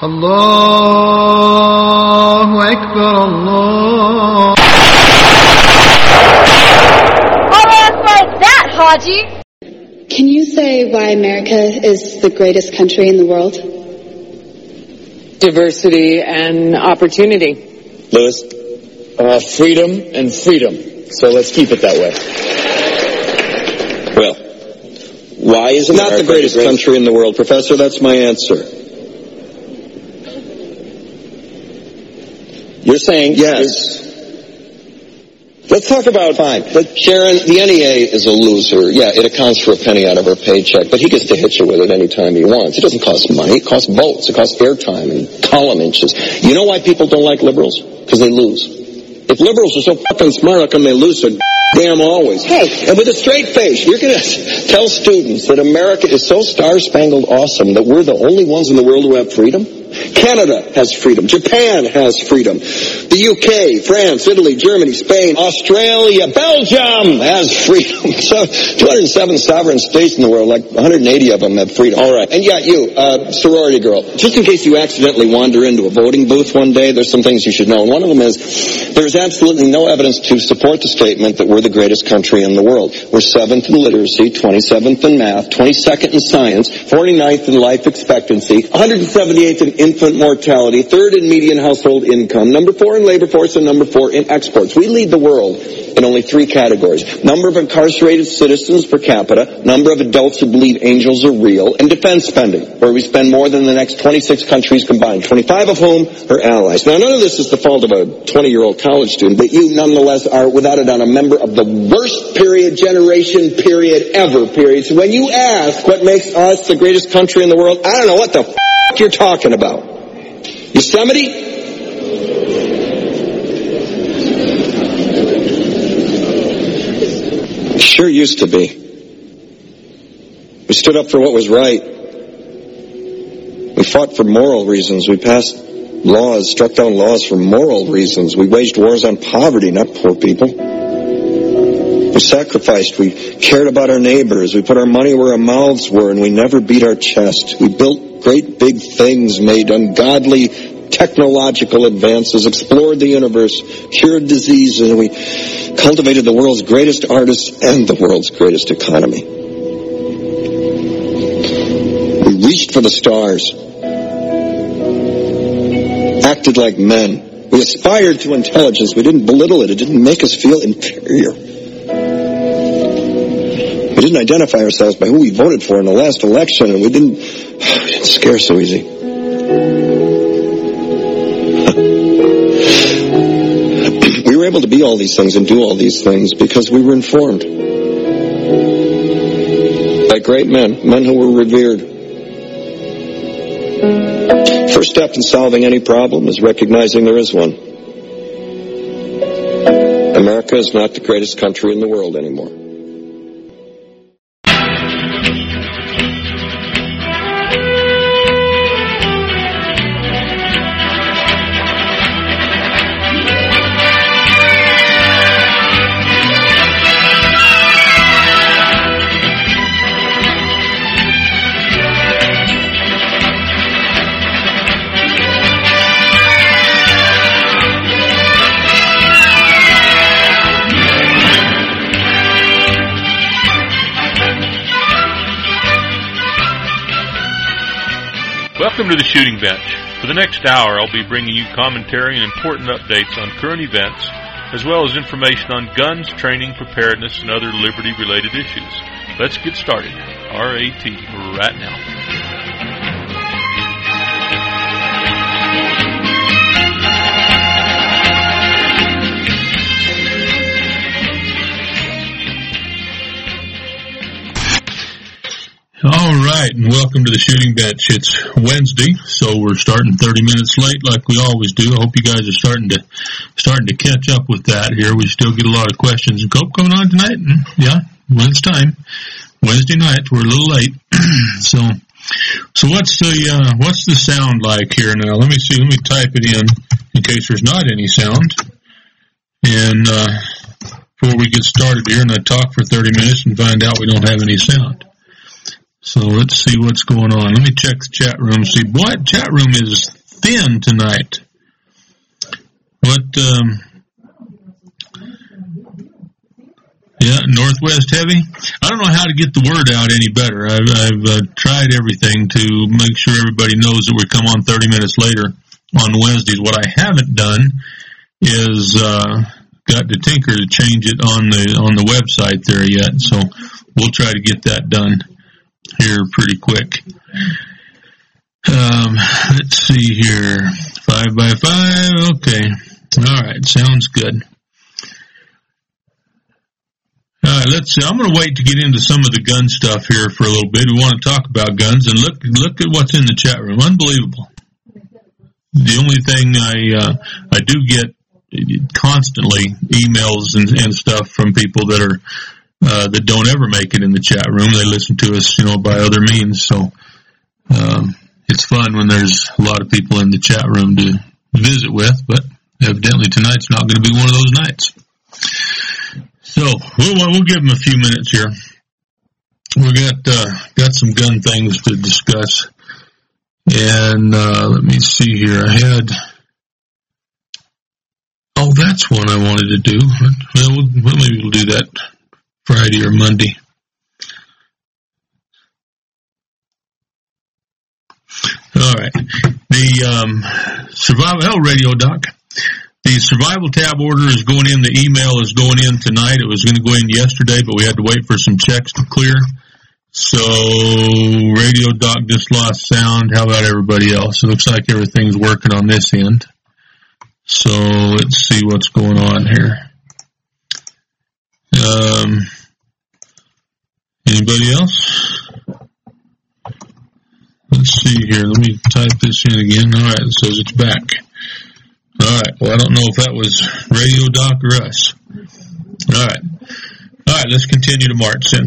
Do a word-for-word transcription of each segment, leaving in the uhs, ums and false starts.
Allahu Akbar, Allah. Almost like that, Haji. Can you say why America is the greatest country in the world? Diversity and opportunity. Lewis? Uh, freedom and freedom. So let's keep it that way. Well, why is America not the greatest, the greatest country in the world, Professor? That's my answer. You're saying yes. Let's talk about fine. But Sharon, the N E A is a loser. Yeah, it accounts for a penny out of her paycheck, but he gets to hit you with it anytime he wants. It doesn't cost money. It costs votes. It costs airtime and column inches. You know why people don't like liberals? Because they lose. If liberals are so fucking smart, how come they lose so damn always? Hey. And with a straight face, you're going to tell students that America is so star-spangled awesome that we're the only ones in the world who have freedom? Canada has freedom. Japan has freedom. The U K, France, Italy, Germany, Spain, Australia, Belgium has freedom. So two hundred seven sovereign states in the world, like one hundred eighty of them have freedom. All right. And yeah, you, uh, sorority girl, just in case you accidentally wander into a voting booth one day, there's some things you should know. And one of them is there's absolutely no evidence to support the statement that we're the greatest country in the world. We're seventh in literacy, twenty-seventh in math, twenty-second in science, forty-ninth in life expectancy, one hundred seventy-eighth in infant mortality, third in median household income, number four in labor force, and number four in exports. We lead the world in only three categories. Number of incarcerated citizens per capita, number of adults who believe angels are real, and defense spending, where we spend more than the next twenty-six countries combined, twenty-five of whom are allies. Now, none of this is the fault of a twenty-year-old college student, but you nonetheless are, without a doubt, a member of the worst period, generation, period, ever, period. So when you ask what makes us the greatest country in the world, I don't know what the f*** you're talking about. Yosemite? Sure used to be. We stood up for what was right. We fought for moral reasons. We passed laws, struck down laws for moral reasons. We waged wars on poverty, not poor people. We sacrificed. We cared about our neighbors. We put our money where our mouths were, and we never beat our chest. We built great big things, made ungodly technological advances, explored the universe, cured diseases, and we cultivated the world's greatest artists and the world's greatest economy. We reached for the stars, acted like men. We aspired to intelligence. We didn't belittle it. It didn't make us feel inferior. We didn't identify ourselves by who we voted for in the last election, and we didn't, we didn't scare so easy. We were able to be all these things and do all these things because we were informed by great men, men who were revered. First step in solving any problem is recognizing there is one. America is not the greatest country in the world anymore. Welcome to the Shooting Bench. For the next hour, I'll be bringing you commentary and important updates on current events, as well as information on guns, training, preparedness, and other liberty-related issues. Let's get started. R A T, right now. All right, and welcome to the Shooting Bench. It's Wednesday, so we're starting thirty minutes late like we always do. I hope you guys are starting to starting to catch up with that here. We still get a lot of questions and cope going on tonight. Yeah, when it's time. Wednesday night, we're a little late. so so what's the uh, what's the sound like here now? Let me see, let me type it in in case there's not any sound. And uh, before we get started here, and I talk for thirty minutes and find out we don't have any sound. So let's see what's going on. Let me check the chat room. See, what chat room is thin tonight. What, um, yeah, Northwest heavy. I don't know how to get the word out any better. I've, I've uh, tried everything to make sure everybody knows that we come on thirty minutes later on Wednesdays. What I haven't done is uh, got to tinker to change it on the on the website there yet. So we'll try to get that done here pretty quick. Um, let's see here. Five by five. Okay. All right. Sounds good. All right, let's see. I'm going to wait to get into some of the gun stuff here for a little bit. We want to talk about guns, and look look at what's in the chat room. Unbelievable. The only thing I uh, I do get constantly emails and, and stuff from people that are uh, that don't ever make it in the chat room. They listen to us, you know, by other means. So um, it's fun when there's a lot of people in the chat room to visit with, but evidently tonight's not going to be one of those nights. So we'll, we'll give them a few minutes here. We got uh, got some gun things to discuss, and uh, let me see here. I had oh, that's one I wanted to do. Well, we'll maybe we'll do that Friday or Monday. All right, the um, Survival Hell Radio Doc. The survival tab order is going in. The email is going in tonight. It was going to go in yesterday, but we had to wait for some checks to clear. So, Radio Doc just lost sound. How about everybody else? It looks like everything's working on this end. So, let's see what's going on here. Um, anybody else? Let's see here. Let me type this in again. All right, it says it's back. All right. Well, I don't know if that was Radio Doc or us. All right. All right. Let's continue to march then.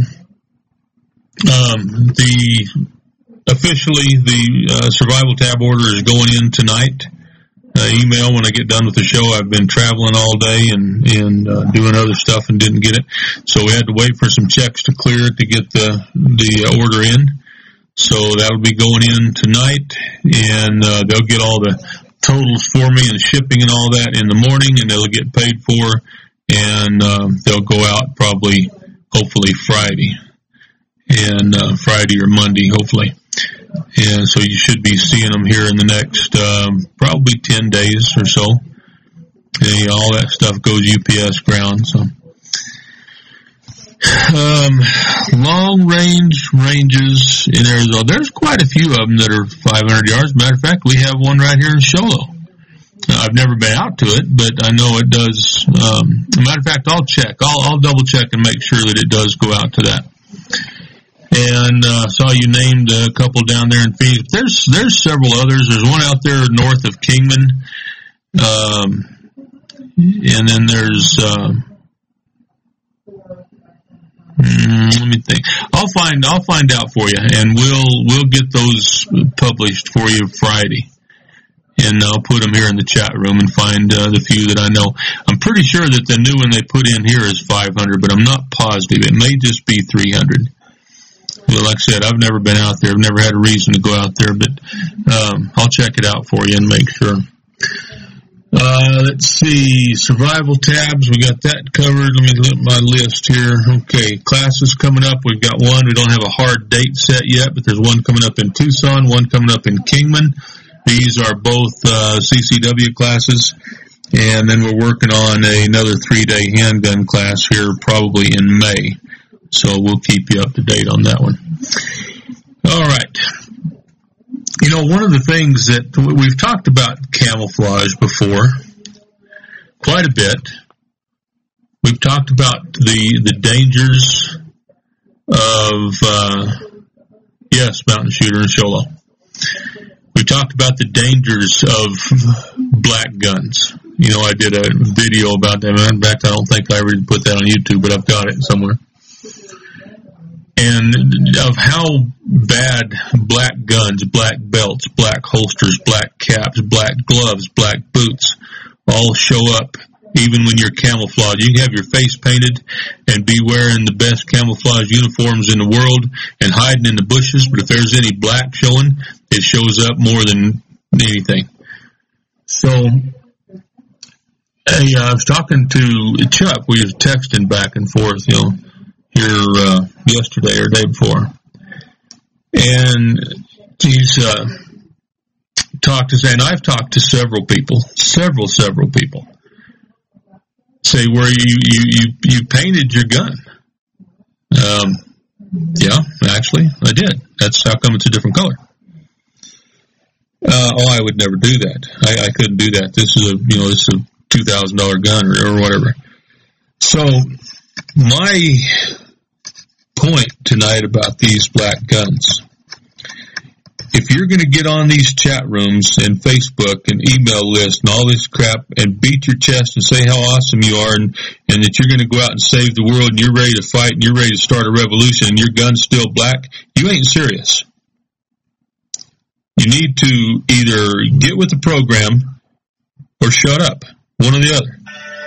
Um, the officially the uh, survival tab order is going in tonight. Uh, email when I get done with the show. I've been traveling all day and and uh, doing other stuff and didn't get it, so we had to wait for some checks to clear to get the the order in. So that'll be going in tonight, and uh, they'll get all the totals for me and shipping and all that in the morning, and they'll get paid for, and um, they'll go out probably, hopefully Friday, and uh, Friday or Monday, hopefully. And so you should be seeing them here in the next um, probably ten days or so. And, all that stuff goes U P S ground. So, um, long range ranges in Arizona. There's quite a few of them that are five hundred yards. Matter of fact, we have one right here in Show Low. Now, I've never been out to it, but I know it does. Um, matter of fact, I'll check. I'll, I'll double check and make sure that it does go out to that. And uh, saw you named a couple down there in Phoenix. There's there's several others. There's one out there north of Kingman, um, and then there's. Uh, Mm, let me think. I'll find I'll find out for you, and we'll we'll get those published for you Friday, and I'll put them here in the chat room and find uh, the few that I know. I'm pretty sure that the new one they put in here is five hundred, but I'm not positive. It may just be three hundred. Well, like I said, I've never been out there. I've never had a reason to go out there, but um, I'll check it out for you and make sure. Uh, let's see, survival tabs, we got that covered. Let me look at my list here. Okay, classes coming up, we've got one. We don't have a hard date set yet, but there's one coming up in Tucson, one coming up in Kingman. These are both uh, C C W classes, and then we're working on another three-day handgun class here probably in May. So we'll keep you up to date on that one. All right. You know, one of the things that we've talked about camouflage before, quite a bit. We've talked about the the dangers of, uh, yes, mountain shooter and Show Low. We talked about the dangers of black guns. You know, I did a video about that. In fact, I don't think I ever put that on YouTube, but I've got it somewhere. And of how bad black guns, black belts, black holsters, black caps, black gloves, black boots all show up even when you're camouflaged. You can have your face painted and be wearing the best camouflage uniforms in the world and hiding in the bushes, but if there's any black showing, it shows up more than anything. So, hey, uh, I was talking to Chuck. We were texting back and forth, you know, here uh, yesterday or the day before. And he's uh, talked to, and I've talked to several people, several, several people, say where you, you, you, you painted your gun. Um, yeah, actually, I did. That's how come it's a different color. Uh, oh, I would never do that. I, I couldn't do that. This is a, you know, this is a two thousand dollars gun or, or whatever. So, my point tonight about these black guns, if you're going to get on these chat rooms and Facebook and email lists and all this crap and beat your chest and say how awesome you are and, and that you're going to go out and save the world and you're ready to fight and you're ready to start a revolution and your gun's still black, you ain't serious. You need to either get with the program or shut up. One or the other.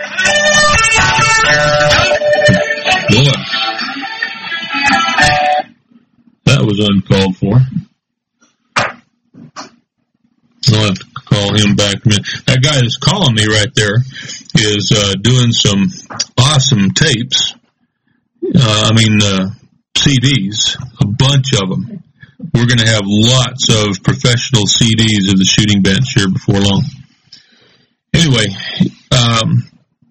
Boy. That was uncalled for. I'll have to call him back. That guy that's calling me right there is uh, doing some awesome tapes. Uh, I mean, uh, C Ds, a bunch of them. We're going to have lots of professional C Ds of the shooting bench here before long. Anyway, um,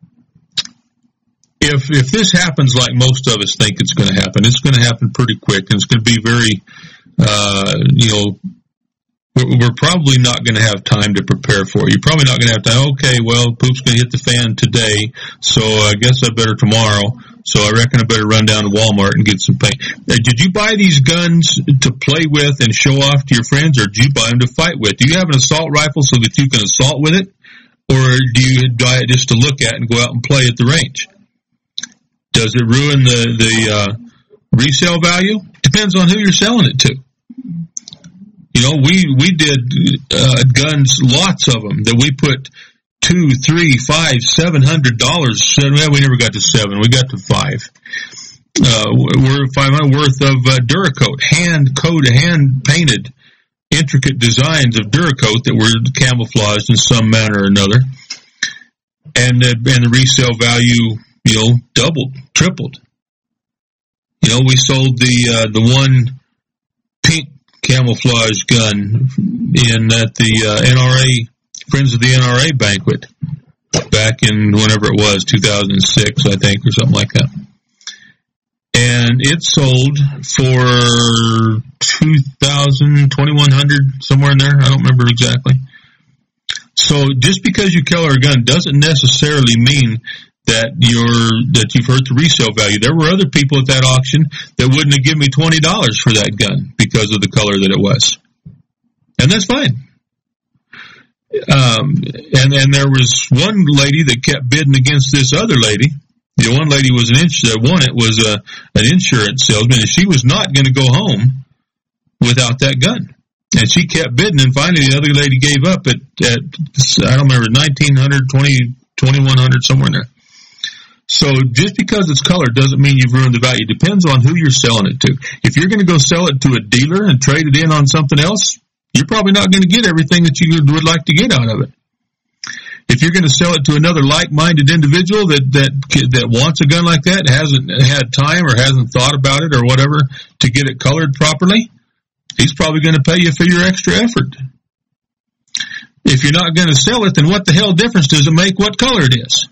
if if this happens like most of us think it's going to happen, it's going to happen pretty quick, and it's going to be very, uh, you know, we're probably not going to have time to prepare for it. You're probably not going to have time. Okay, well, poop's going to hit the fan today, so I guess I better tomorrow. So I reckon I better run down to Walmart and get some paint. Uh, did you buy these guns to play with and show off to your friends, or did you buy them to fight with? Do you have an assault rifle so that you can assault with it, or do you buy it just to look at and go out and play at the range? Does it ruin the the uh, resale value? Depends on who you're selling it to. You know, we, we did uh, guns, lots of them, that we put two, three, five, seven hundred dollars. Well, we never got to seven. We got to five. Uh, we're five hundred worth of uh, Duracoat, hand coated, hand painted, intricate designs of Duracoat that were camouflaged in some manner or another, and uh, and the resale value, you know, doubled, tripled. You know, we sold the uh, the one pink camouflage gun in at the uh, N R A Friends of the N R A banquet back in whenever it was, two thousand six, I think, or something like that. And it sold for two thousand, twenty-one hundred, somewhere in there. I don't remember exactly. So just because you color a gun doesn't necessarily mean that you're that you've hurt the resale value. There were other people at that auction that wouldn't have given me twenty dollars for that gun because of the color that it was. And that's fine. Um, and, and there was one lady that kept bidding against this other lady. The one lady was an ins- that won it was a, an insurance salesman, and she was not going to go home without that gun. And she kept bidding, and finally the other lady gave up at, at I don't remember, nineteen hundred, twenty, twenty-one hundred, somewhere in there. So just because it's color doesn't mean you've ruined the value. It depends on who you're selling it to. If you're going to go sell it to a dealer and trade it in on something else, you're probably not going to get everything that you would like to get out of it. If you're going to sell it to another like-minded individual that, that, that wants a gun like that, hasn't had time or hasn't thought about it or whatever to get it colored properly, he's probably going to pay you for your extra effort. If you're not going to sell it, then what the hell difference does it make what color it is?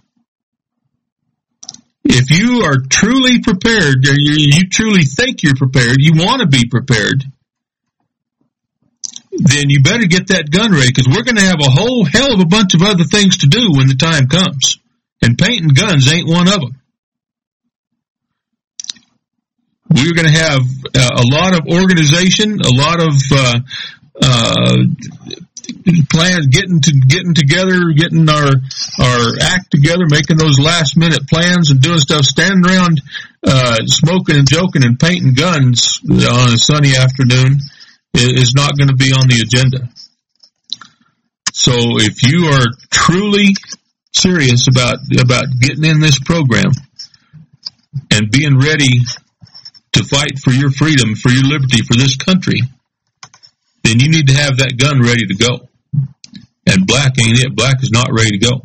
If you are truly prepared, or you, you truly think you're prepared, you want to be prepared, then you better get that gun ready, because we're going to have a whole hell of a bunch of other things to do when the time comes. And painting guns ain't one of them. We're going to have uh, a lot of organization, a lot of uh, uh, plans, getting to getting together, getting our our act together, making those last minute plans and doing stuff, standing around uh, smoking and joking and painting guns on a sunny afternoon is not going to be on the agenda. So if you are truly serious about about getting in this program and being ready to fight for your freedom, for your liberty, for this country, then you need to have that gun ready to go. And black black ain't it. Black is not ready to go.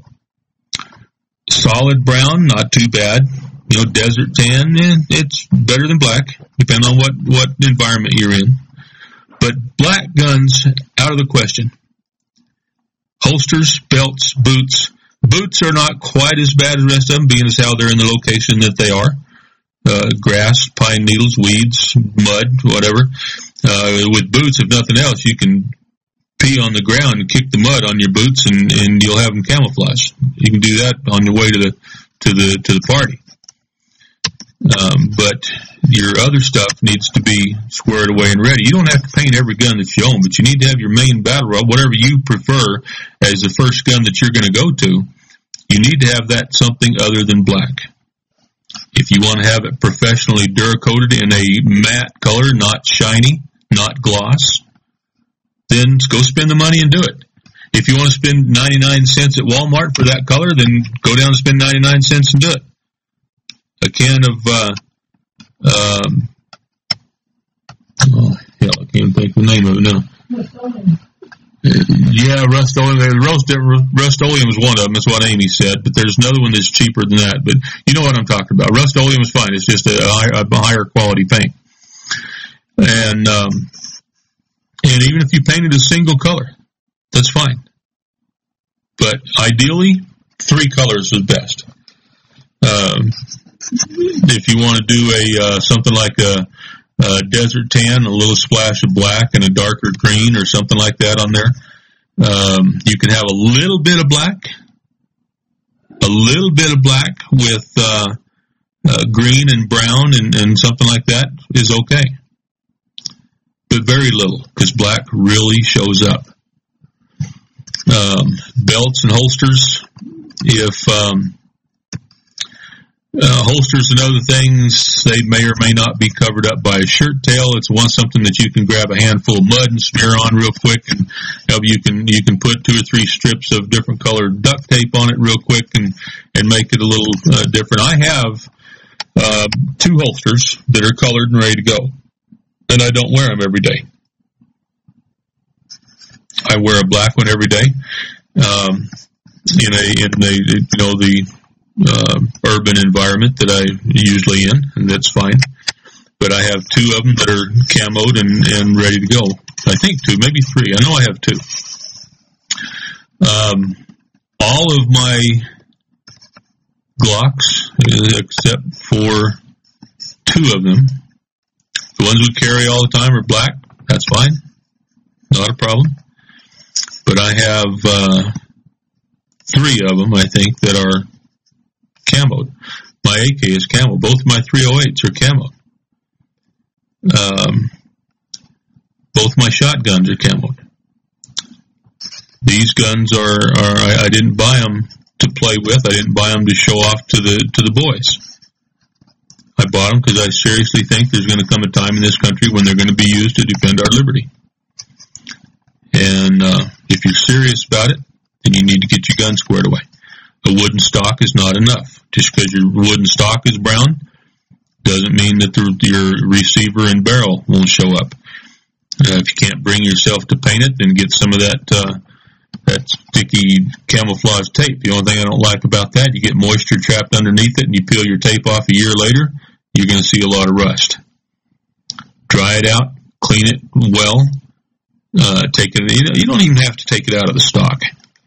Solid brown, not too bad. You know, desert tan, eh, it's better than black, depending on what, what environment you're in. But black guns, out of the question. Holsters, belts, boots. Boots are not quite as bad as the rest of them, being as how they're in the location that they are. Uh, grass, pine needles, weeds, mud, whatever. Uh, with boots, if nothing else, you can pee on the ground and kick the mud on your boots, and, and you'll have them camouflage. You can do that on your way to the to the to the party. Um, but your other stuff needs to be squared away and ready. You don't have to paint every gun that you own, but you need to have your main battle rod, whatever you prefer as the first gun that you're going to go to. You need to have that something other than black. If you want to have it professionally Duracoated in a matte color, not shiny, not gloss, then go spend the money and do it. If you want to spend ninety-nine cents at Walmart for that color, then go down and spend ninety-nine cents and do it. A can of, uh, um, oh, hell, I can't think of the name of it now. Yeah, Rust-Oleum. Rust-Oleum is one of them. That's what Amy said. But there's another one that's cheaper than that. But you know what I'm talking about. Rust-Oleum is fine. It's just a, a, a higher quality paint. And um, and even if you painted a single color, that's fine. But ideally, three colors is best. Um, if you want to do a uh, something like a, a desert tan, a little splash of black and a darker green or something like that on there, um, you can have a little bit of black, a little bit of black with uh, uh, green and brown and, and something like that is okay. But very little, because black really shows up. Um, belts and holsters, if um, uh, holsters and other things, they may or may not be covered up by a shirt tail. It's one something that you can grab a handful of mud and smear on real quick, and you know, you can you can put two or three strips of different colored duct tape on it real quick and and make it a little uh, different. I have uh, two holsters that are colored and ready to go, and I don't wear them every day. I wear a black one every day, um, in a in a you know the uh, urban environment that I usually in, and that's fine. But I have two of them that are camoed and, and ready to go. I think two, maybe three. I know I have two. Um, all of my Glocks, except for two of them, the ones we carry all the time are black. That's fine, not a problem. But I have uh, three of them, I think, that are camoed. My A K is camo. Both of my three oh eights are camo. Um, both my shotguns are camoed. These guns are, are I, I didn't buy them to play with. I didn't buy them to show off to the to the boys. I bought them because I seriously think there's going to come a time in this country when they're going to be used to defend our liberty. And uh, if you're serious about it, then you need to get your gun squared away. A wooden stock is not enough. Just because your wooden stock is brown doesn't mean that the, your receiver and barrel won't show up. Uh, if you can't bring yourself to paint it, then get some of that uh, that sticky camouflage tape. The only thing I don't like about that, you get moisture trapped underneath it, and you peel your tape off a year later, you're going to see a lot of rust. Dry it out, clean it well. Uh, take it. You, know, you don't even have to take it out of the stock,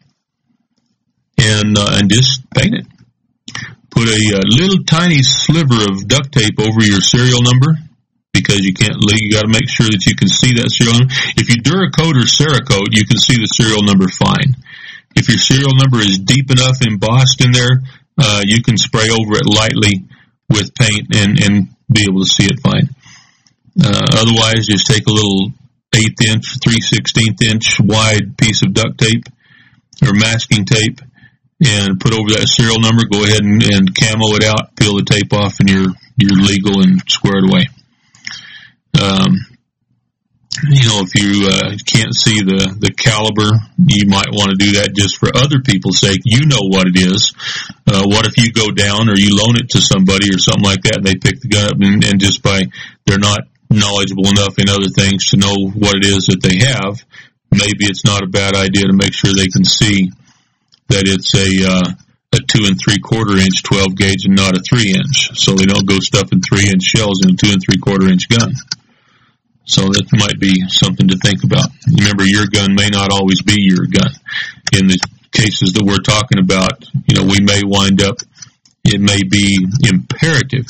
and uh, and just paint it. Put a, a little tiny sliver of duct tape over your serial number because you can't. You got to make sure that you can see that serial number. If you Duracoat or Cerakote, you can see the serial number fine. If your serial number is deep enough embossed in there, uh, you can spray over it lightly with paint and and be able to see it fine. Uh, otherwise, just take a little eighth inch, three sixteenth inch wide piece of duct tape or masking tape and put over that serial number. Go ahead and, and camo it out, peel the tape off, and you're you're legal and squared away. Um, you know, if you uh, can't see the, the caliber, you might want to do that just for other people's sake. You know what it is. Uh, what if you go down or you loan it to somebody or something like that and they pick the gun up and, and just by, they're not knowledgeable enough in other things to know what it is that they have, maybe it's not a bad idea to make sure they can see that it's a uh, a two and three quarter inch twelve gauge and not a three inch, so they don't go stuffing three inch shells in a two and three quarter inch gun. So that might be something to think about. Remember, your gun may not always be your gun. In the cases that we're talking about, you know, we may wind up, it may be imperative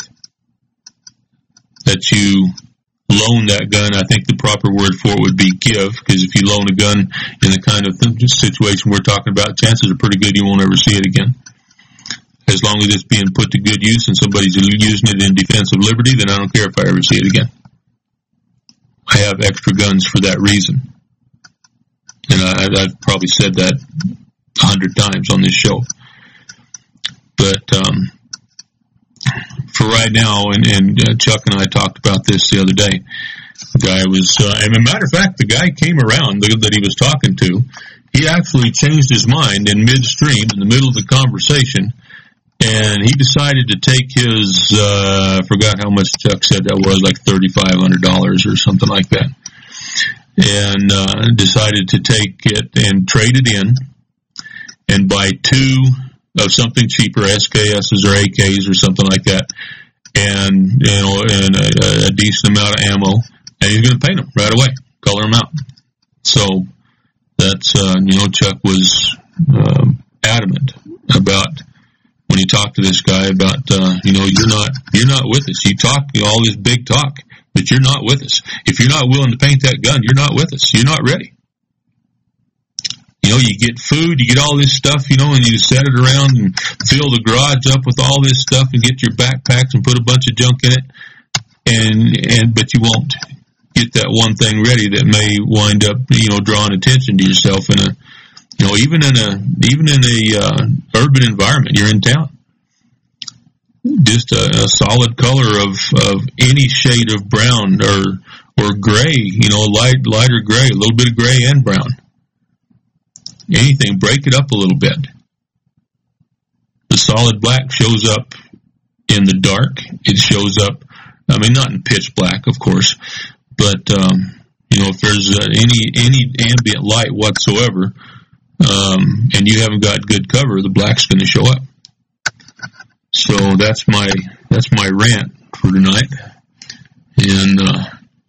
that you loan that gun. I think the proper word for it would be give, because if you loan a gun in the kind of th- situation we're talking about, chances are pretty good you won't ever see it again. As long as it's being put to good use and somebody's using it in defense of liberty, then I don't care if I ever see it again. I have extra guns for that reason. And I, I've probably said that a hundred times on this show. But um, for right now, and, and uh, Chuck and I talked about this the other day, the guy was, uh, and as a matter of fact, the guy came around that he was talking to. He actually changed his mind in midstream, in the middle of the conversation, and he decided to take his, uh, I forgot how much Chuck said that was, like thirty-five hundred dollars or something like that, and uh, decided to take it and trade it in and buy two of something cheaper, S K S's or A Ks or something like that, and, you know, and a, a decent amount of ammo, and he's going to paint them right away, color them out. So that's, uh, you know, Chuck was uh, adamant about, when he talked to this guy about, uh, you know, you're not, you're not with us. You talk, you know, all this big talk, but you're not with us. If you're not willing to paint that gun, you're not with us. You're not ready. You know, you get food, you get all this stuff, you know, and you set it around and fill the garage up with all this stuff and get your backpacks and put a bunch of junk in it, and, and, but you won't get that one thing ready that may wind up, you know, drawing attention to yourself in a, you know, even in a, even in a, uh, urban environment, you're in town. Just a, a solid color of, of any shade of brown or, or gray, you know, light, lighter gray, a little bit of gray and brown. Anything, break it up a little bit. The solid black shows up in the dark. It shows up, I mean, not in pitch black, of course, but, um, you know, if there's uh, any, any ambient light whatsoever, um, and you haven't got good cover, the black's going to show up. So that's my, that's my rant for tonight. And, uh,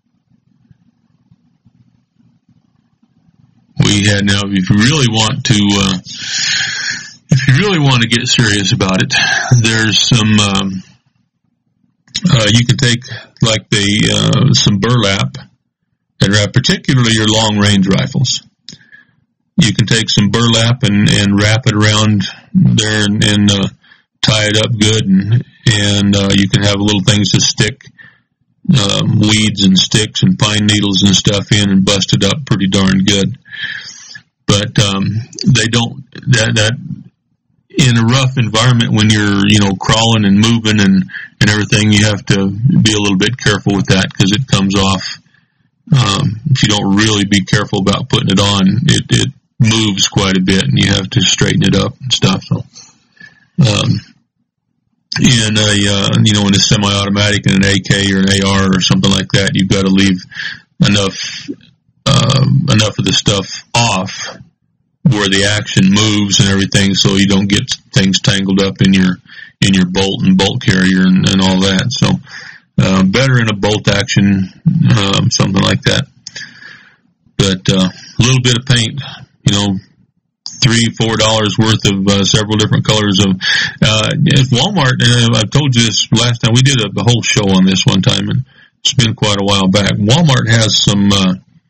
we had now, if you really want to, uh, if you really want to get serious about it, there's some, um, uh, you can take like the, uh, some burlap, and wrap, particularly your long range rifles. You can take some burlap and, and wrap it around there and, and uh, tie it up good, and, and uh, you can have little things to stick um, weeds and sticks and pine needles and stuff in and bust it up pretty darn good. But um, they don't, that, that in a rough environment when you're, you know, crawling and moving and, and everything, you have to be a little bit careful with that because it comes off. Um, if you don't really be careful about putting it on, it, it moves quite a bit and you have to straighten it up and stuff. So, um, in a, uh, you know, in a semi-automatic, in an A K or an A R or something like that, you've got to leave enough, um, enough of the stuff off where the action moves and everything so you don't get things tangled up in your, in your bolt and bolt carrier and, and all that. So, Uh, better in a bolt action, um, something like that. But uh, a little bit of paint, you know, three, four dollars worth of uh, several different colors of. Uh, Walmart, and I've told you this last time. We did a, a whole show on this one time, and it's been quite a while back. Walmart has some. Uh,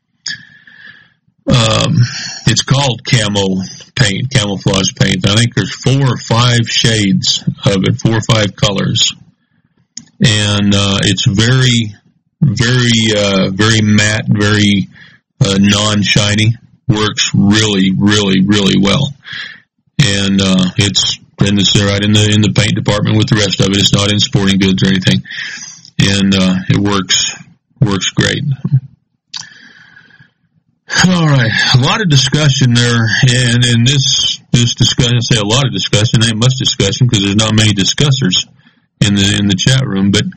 um, it's called camo paint, camouflage paint. I think there's four or five shades of it, four or five colors. And, uh, it's very, very, uh, very matte, very, uh, non-shiny. Works really, really, really well. And, uh, it's in the, right in the, in the paint department with the rest of it. It's not in sporting goods or anything. And, uh, it works, works great. All right. A lot of discussion there. And in this, this discussion, I say a lot of discussion, ain't much discussion because there's not many discussers in the in the chat room, but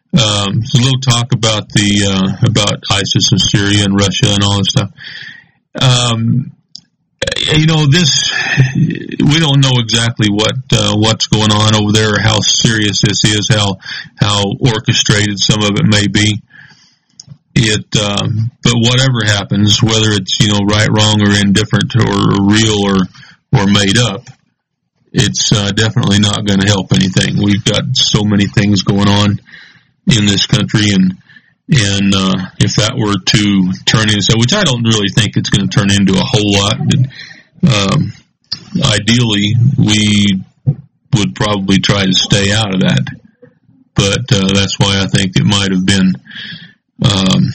um, a little talk about the uh, about ISIS and Syria and Russia and all that stuff. um, you know, this, we don't know exactly what, uh, what's going on over there or how serious this is, how, how orchestrated some of it may be. It, um, but whatever happens, whether it's, you know, right, wrong, or indifferent, or real, or, or made up, it's, uh, definitely not going to help anything. We've got so many things going on in this country, and, and, uh, if that were to turn into, which I don't really think it's going to turn into a whole lot, but, um, ideally, we would probably try to stay out of that. But, uh, that's why I think it might have been, Um,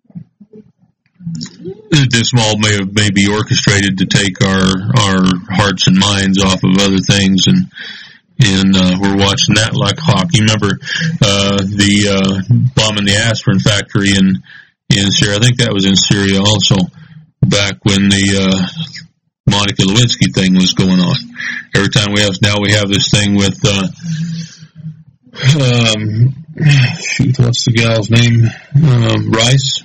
this all may have maybe orchestrated to take our, our hearts and minds off of other things, and, and, uh, we're watching that like hawk. You remember, uh, the, uh, bombing the aspirin factory in, in Syria? I think that was in Syria also, back when the, uh, Monica Lewinsky thing was going on. Every time we have, now we have this thing with, uh, um, shoot, what's the gal's name? Um, Rice.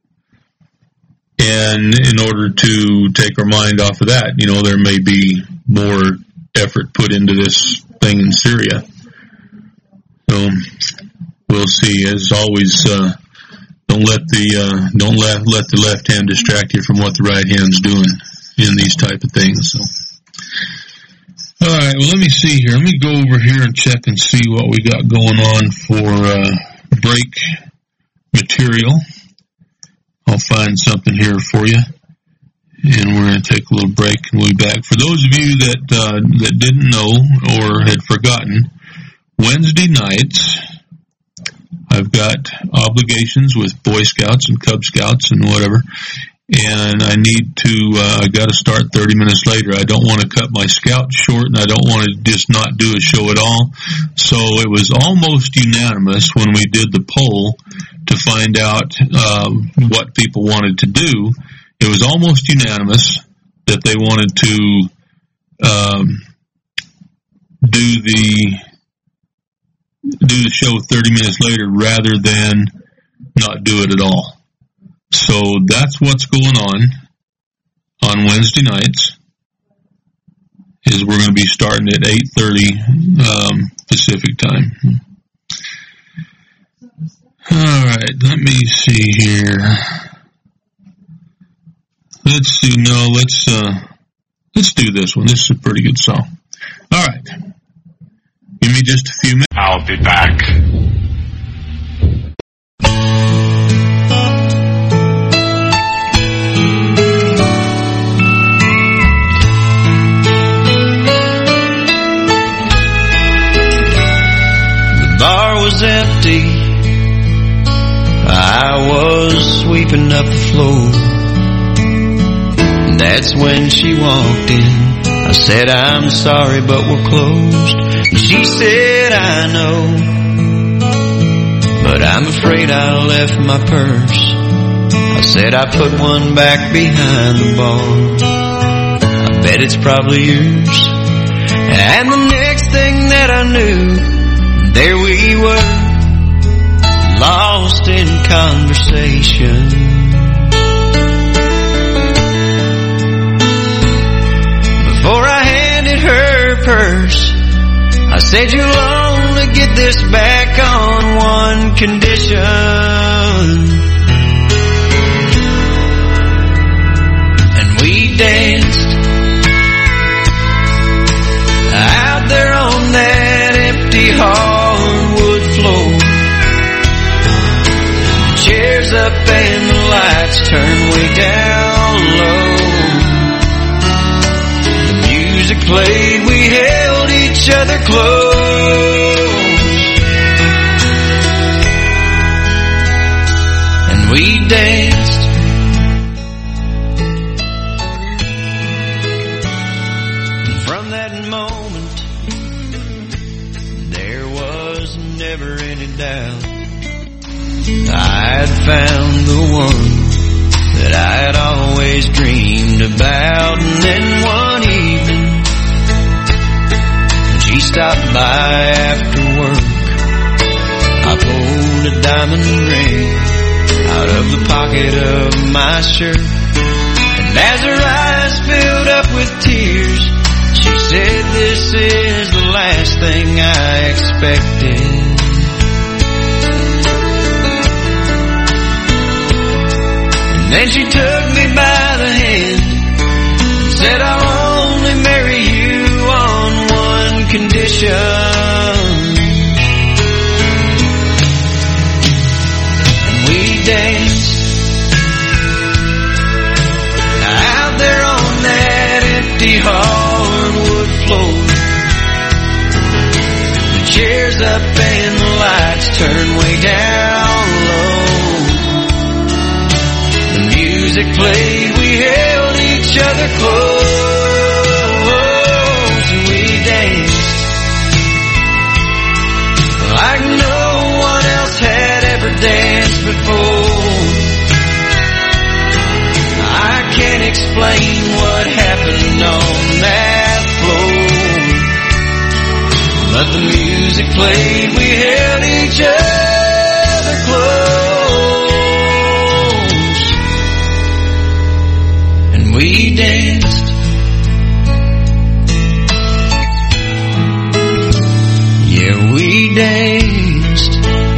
And in order to take our mind off of that, you know, there may be more effort put into this thing in Syria. So we'll see. As always, uh, don't let the uh, don't let let the left hand distract you from what the right hand's doing in these type of things. So. All right, well, let me see here. Let me go over here and check and see what we got going on for uh, break material. I'll find something here for you, and we're going to take a little break, and we'll be back. For those of you that uh, that didn't know or had forgotten, Wednesday nights I've got obligations with Boy Scouts and Cub Scouts and whatever. And I need to, uh, I gotta start thirty minutes later. I don't want to cut my scout short, and I don't want to just not do a show at all. So it was almost unanimous when we did the poll to find out, um, what people wanted to do. It was almost unanimous that they wanted to, um, do the, do the show thirty minutes later rather than not do it at all. So that's what's going on on Wednesday nights, is we're going to be starting at eight thirty um, Pacific time. All right, let me see here. Let's see. No, let's uh, let's do this one. This is a pretty good song. All right, give me just a few minutes. I'll be back. Was empty. I was sweeping up the floor. That's when she walked in. I said, I'm sorry, but we're closed. And she said, I know, but I'm afraid I left my purse. I said, I put one back behind the bar. I bet it's probably yours. And the next thing that I knew, there we were, lost in conversation. Before I handed her purse, I said, you'll only get this back on one condition. And we danced out there on that empty hardwood floor. The chairs up and the lights turned way down low. The music played, we held each other close, and we danced. And from that moment, there was never any doubt I'd found the one that I'd always dreamed about. And then one evening, when she stopped by after work, I pulled a diamond ring out of the pocket of my shirt, and As her eyes filled up with tears, she said, this is the last thing I expected. And then she took me by the hand and said, I'll only marry you on one condition. And we danced out there on that empty hardwood floor. The chairs up and the lights turned way down low. The music played, we held each other close, and we danced like no one else had ever danced before. I can't explain what happened on that floor, but the music played, we held each other close, and we danced. Yeah, we danced.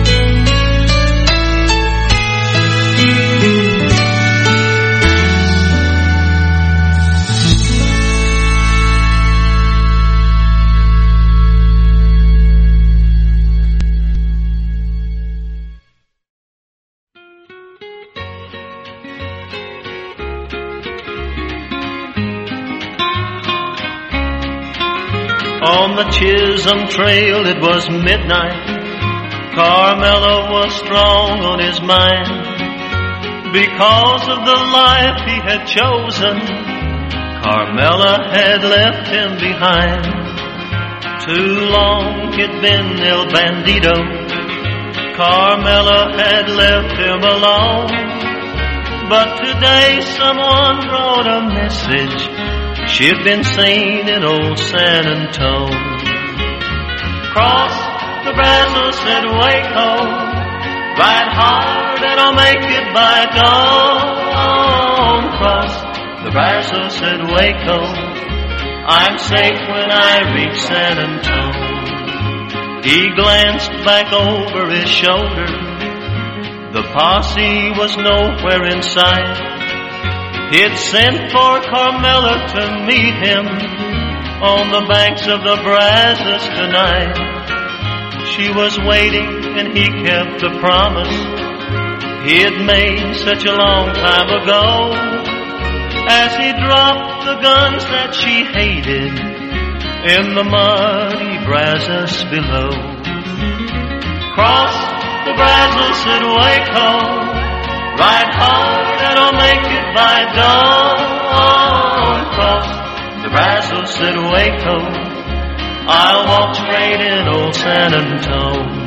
On the Chisholm Trail it was midnight. Carmela was strong on his mind. Because of the life he had chosen, Carmela had left him behind. Too long he'd been El Bandito. Carmela had left him alone. But today someone brought a message. She'd been seen in old San Antone. Cross the Brazos at Waco, ride hard and I'll make it by dawn. Cross the Brazos at Waco, I'm safe when I reach San Antone. He glanced back over his shoulder. The posse was nowhere in sight. He'd sent for Carmela to meet him on the banks of the Brazos tonight. She was waiting and he kept the promise he had made such a long time ago. As he dropped the guns that she hated in the muddy Brazos below. Cross the Brazos at Waco, ride hard and I'll make it by dawn. Cross the Brazos at Waco, I'll walk straight in old San Antone.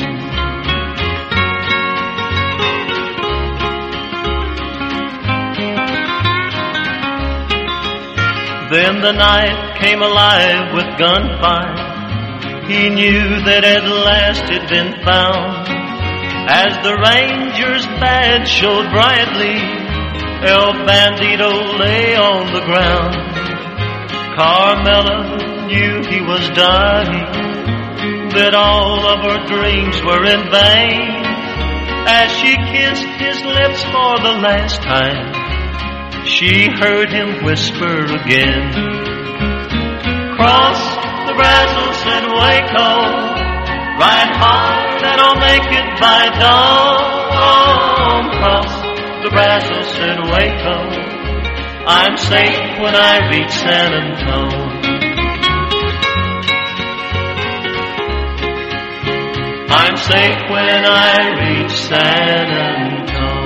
Then the night came alive with gunfire. He knew that at last it'd been found. As the ranger's badge showed brightly, El Bandito lay on the ground. Carmela knew he was dying, that all of her dreams were in vain. As she kissed his lips for the last time, she heard him whisper again. Cross the Brazos at Waco, ride hard and I'll make it by dawn. Cross the Brazos at Waco, I'm safe when I reach San Antone. I'm safe when I reach San Antone.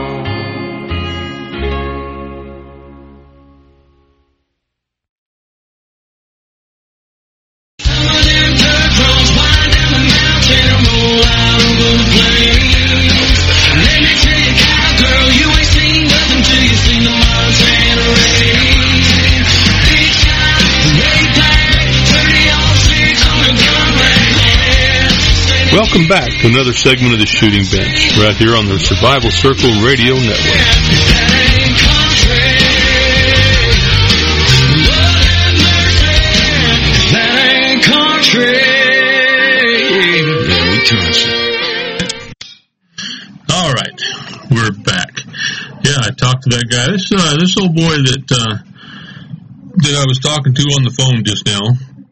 Welcome back to another segment of the Shooting Bench, right here on the Survival Circle Radio Network. that guy. This uh, this old boy that uh, that I was talking to on the phone just now.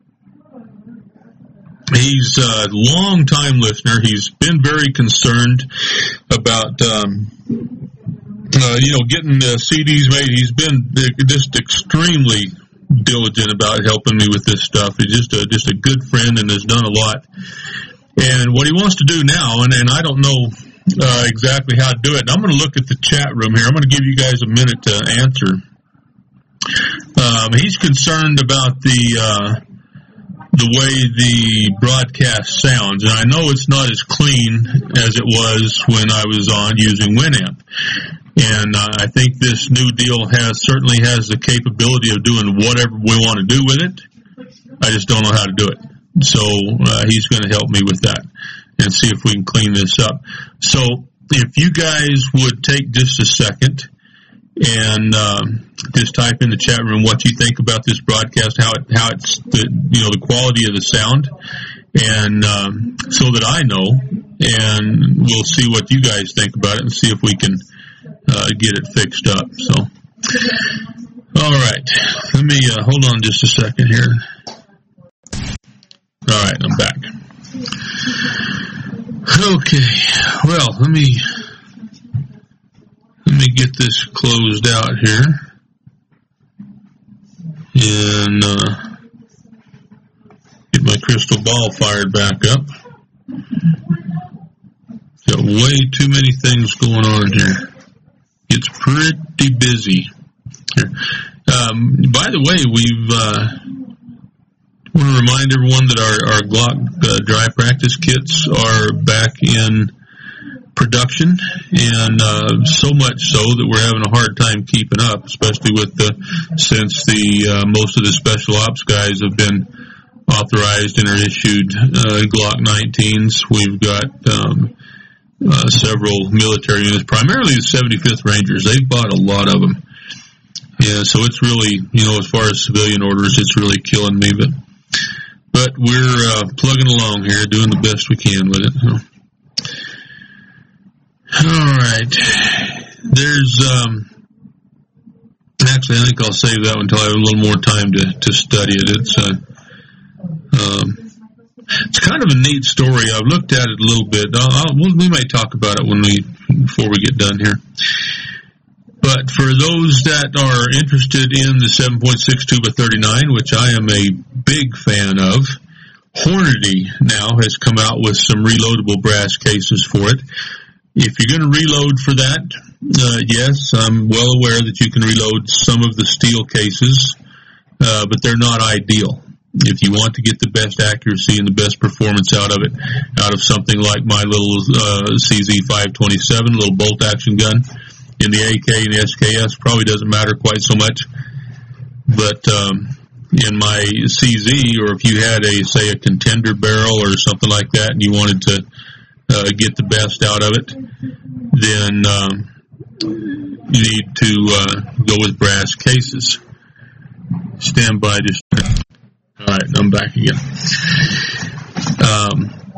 He's a long-time listener. He's been very concerned about, um, uh, you know, getting uh, C Ds made. He's been just extremely diligent about helping me with this stuff. He's just a, just a good friend and has done a lot. And what he wants to do now, and, and I don't know uh, exactly how to do it. And I'm going to look at the chat room here. I'm going to give you guys a minute to answer. Um, he's concerned about the... Uh, the way the broadcast sounds. And I know it's not as clean as it was when I was on using Winamp. And uh, I think this new deal has certainly has the capability of doing whatever we want to do with it. I just don't know how to do it. So uh, he's going to help me with that and see if we can clean this up. So if you guys would take just a second and um, just type in the chat room what you think about this broadcast, how it, how it's the, you know, the quality of the sound, and um, so that I know, and we'll see what you guys think about it and see if we can uh, get it fixed up. So, all right, let me uh, hold on just a second here. All right, I'm back. Okay, well, let me. Let me get this closed out here, and uh, get my crystal ball fired back up. Got way too many things going on here. It's pretty busy here. Um, by the way, we've uh, want to remind everyone that our, our Glock uh, dry practice kits are back in production, and uh, so much so that we're having a hard time keeping up, especially with the since the uh, most of the special ops guys have been authorized and are issued uh, Glock nineteens. We've got um, uh, several military units, primarily the seventy-fifth Rangers. They've bought a lot of them, yeah. So it's really, you know, as far as civilian orders, it's really killing me. But but we're uh, plugging along here, doing the best we can with it. So. All right. There's, um, actually, I think I'll save that one until I have a little more time to, to study it. It's, uh, um, it's kind of a neat story. I've looked at it a little bit. I'll, I'll, we may talk about it when we, before we get done here. But for those that are interested in the seven point six two by thirty-nine, which I am a big fan of, Hornady now has come out with some reloadable brass cases for it. If you're going to reload for that, uh, yes, I'm well aware that you can reload some of the steel cases, uh, but they're not ideal. If you want to get the best accuracy and the best performance out of it, out of something like my little uh, C Z five twenty-seven, little bolt action gun, in the A K and the S K S, probably doesn't matter quite so much. But um, in my C Z, or if you had a, say, a contender barrel or something like that, and you wanted to Uh, get the best out of it, then um, you need to uh, go with brass cases. Stand by just a minute. All right, I'm back again. Um,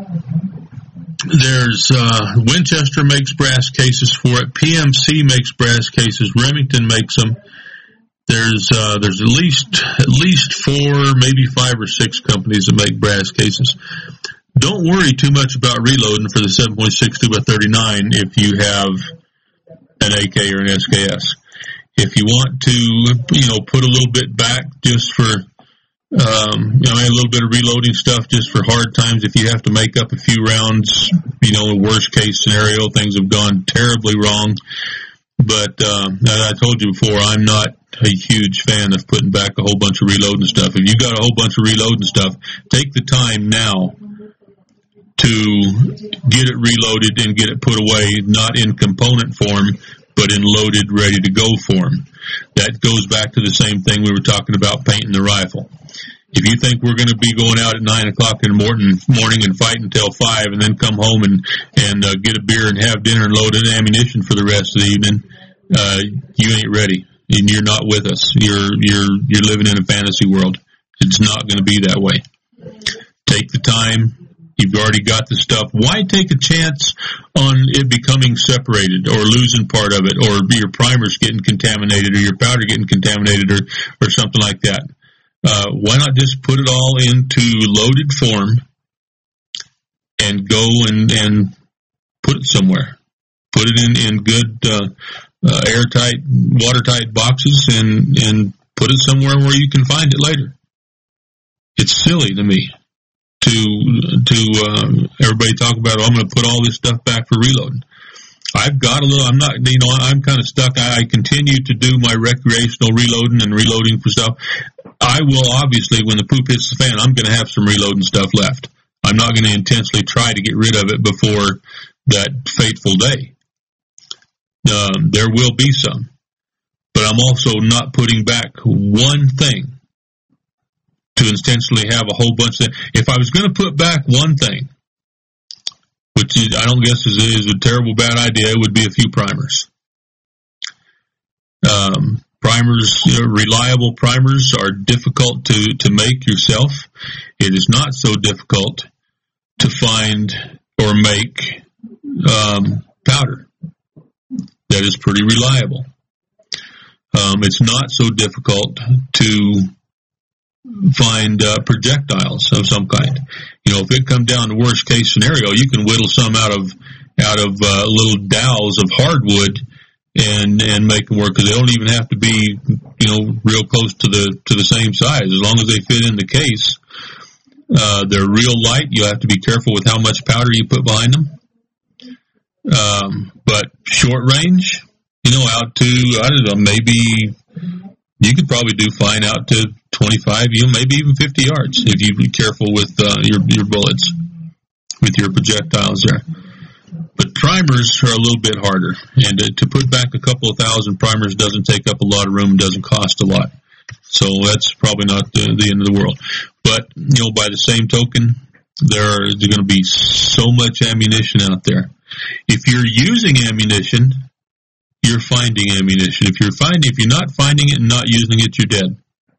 there's uh, Winchester makes brass cases for it. P M C makes brass cases. Remington makes them. There's uh, there's at least at least four, maybe five or six companies that make brass cases. Don't worry too much about reloading for the seven point six two by thirty-nine if you have an A K or an S K S. If you want to, you know, put a little bit back just for, um, you know, a little bit of reloading stuff just for hard times, if you have to make up a few rounds, you know, worst case scenario, things have gone terribly wrong. But um, as I told you before, I'm not a huge fan of putting back a whole bunch of reloading stuff. If you got a whole bunch of reloading stuff, take the time now to get it reloaded and get it put away, not in component form, but in loaded, ready to go form. That goes back to the same thing we were talking about painting the rifle. If you think we're going to be going out at nine o'clock in the morning, morning and fight until five, and then come home and and uh, get a beer and have dinner and load in ammunition for the rest of the evening, uh, you ain't ready, and you're not with us. You're you're you're living in a fantasy world. It's not going to be that way. Take the time. You've already got the stuff. Why take a chance on it becoming separated or losing part of it, or your primers getting contaminated or your powder getting contaminated or, or something like that? Uh, why not just put it all into loaded form and go and, and put it somewhere? Put it in, in good uh, uh, airtight, watertight boxes and, and put it somewhere where you can find it later. It's silly to me to to uh, everybody talk about, oh, I'm going to put all this stuff back for reloading. I've got a little, I'm not, you know, I'm kind of stuck. I, I continue to do my recreational reloading and reloading for stuff. I will obviously, when the poop hits the fan, I'm going to have some reloading stuff left. I'm not going to intensely try to get rid of it before that fateful day. Um, there will be some. But I'm also not putting back one thing to intentionally have a whole bunch of, if I was going to put back one thing, which is, I don't guess is, is a terrible bad idea, it would be a few primers. Um, primers, you know, reliable primers are difficult to, to make yourself. It is not so difficult to find or make um, powder that is pretty reliable. Um, it's not so difficult to find uh, projectiles of some kind. You know, if it comes down to worst case scenario, you can whittle some out of out of uh, little dowels of hardwood and and make them work, because they don't even have to be, you know, real close to the to the same size, as long as they fit in the case. Uh, they're real light. You have to be careful with how much powder you put behind them. Um, but short range, you know, out to, I don't know, maybe you could probably do fine out to twenty-five, you know, maybe even fifty yards if you be careful with uh, your your bullets, with your projectiles there. But primers are a little bit harder, and to, to put back a couple of thousand primers doesn't take up a lot of room, doesn't cost a lot. So that's probably not the, the end of the world. But, you know, by the same token, there is going to be so much ammunition out there. If you're using ammunition, you're finding ammunition. If you're finding, if you're not finding it and not using it, you're dead.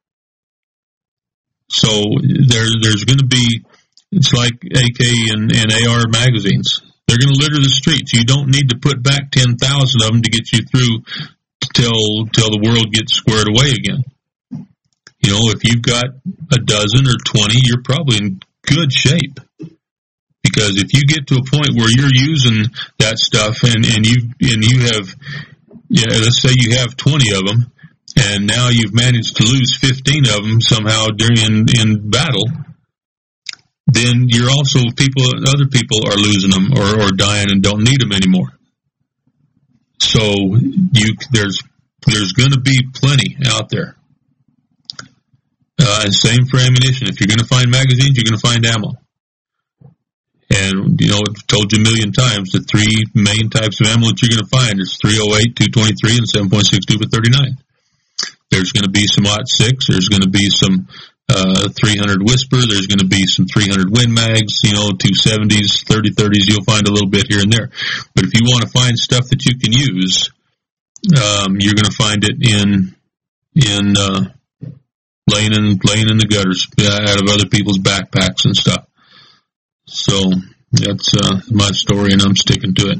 So there, there's going to be, it's like A K and, and A R magazines. They're going to litter the streets. You don't need to put back ten thousand of them to get you through till till the world gets squared away again. You know, if you've got a dozen or twenty, you're probably in good shape. Because if you get to a point where you're using that stuff and, and you and you have, yeah, let's say you have twenty of them, and now you've managed to lose fifteen of them somehow during in battle, then you're also people, other people are losing them or, or dying and don't need them anymore. So you there's there's going to be plenty out there. Uh, and same for ammunition. If you're going to find magazines, you're going to find ammo. And, you know, I've told you a million times, the three main types of ammo that you're going to find is three oh eight, two twenty-three, and seven point six two by thirty-nine. There's going to be some aught six. There's going to be some uh, three hundred Whisper. There's going to be some three hundred Win Mags, you know, two seventies, thirty thirties. You'll find a little bit here and there. But if you want to find stuff that you can use, um, you're going to find it in in uh, laying in laying in the gutters out of other people's backpacks and stuff. So that's uh, my story, and I'm sticking to it.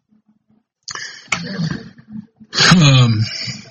Um,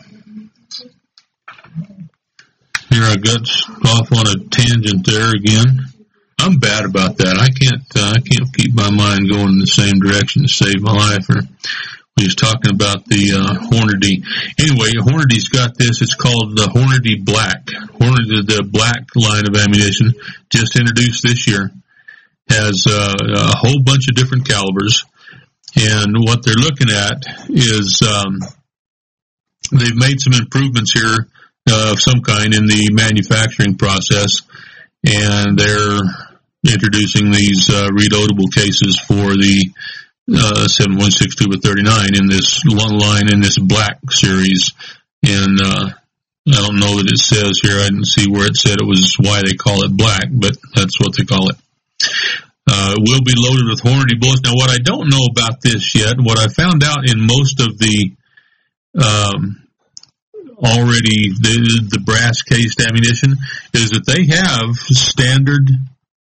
here I got off on a tangent there again. I'm bad about that. I can't. Uh, I can't keep my mind going in the same direction to save my life. Or we was talking about the uh, Hornady. Anyway, Hornady's got this. It's called the Hornady Black. Hornady, the black line of ammunition, just introduced this year. Has uh, a whole bunch of different calibers, and what they're looking at is um, they've made some improvements here uh, of some kind in the manufacturing process, and they're introducing these uh, reloadable cases for the uh, seven point six two by thirty-nine in this line, in this black series. And uh, I don't know that it says here, I didn't see where it said it was why they call it black, but that's what they call it. Uh, it will be loaded with Hornady bullets. Now, what I don't know about this yet, what I found out in most of the um, already the, the brass cased ammunition, is that they have standard